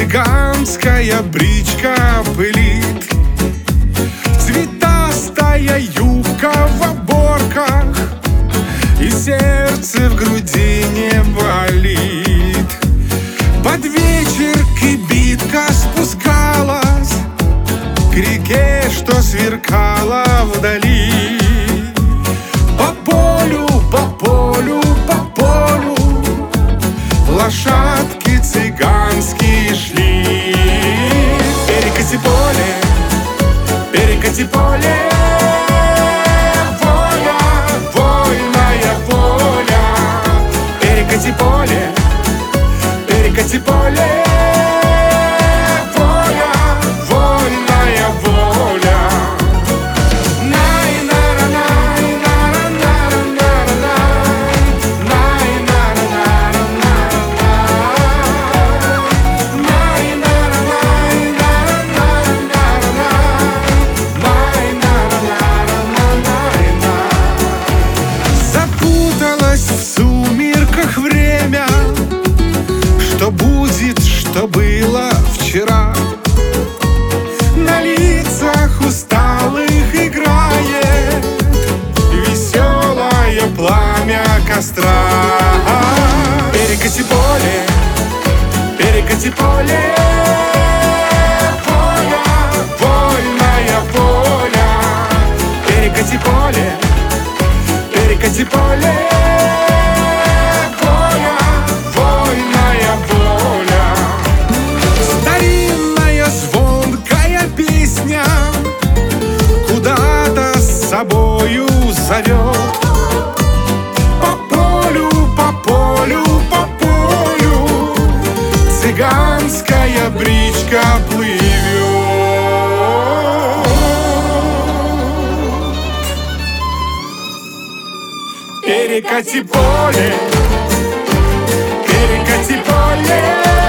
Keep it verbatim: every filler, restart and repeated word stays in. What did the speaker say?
цыганская бричка пылит, цветастая юбка в оборках, и сердце в груди не болит. Под вечер кибитка спускалась к реке, что сверкала вдали. По полю, по полю, по полю лошадки цыганские шли. Перекати поле, перекати поле, воля, вольная воля. Перекати поле, перекати поле, воля, вольная воля. В сумерках время, что будет, что было вчера. На лицах усталых играет веселое пламя костра. Перекати поле, перекати поле, воля, вольная воля. Перекати поле, перекати поле, воля, вольная воля. Старинная звонкая песня куда-то с собою зовет. По полю, по полю, по полю цыганская бричка плывет. Перекати поле, перекати поле.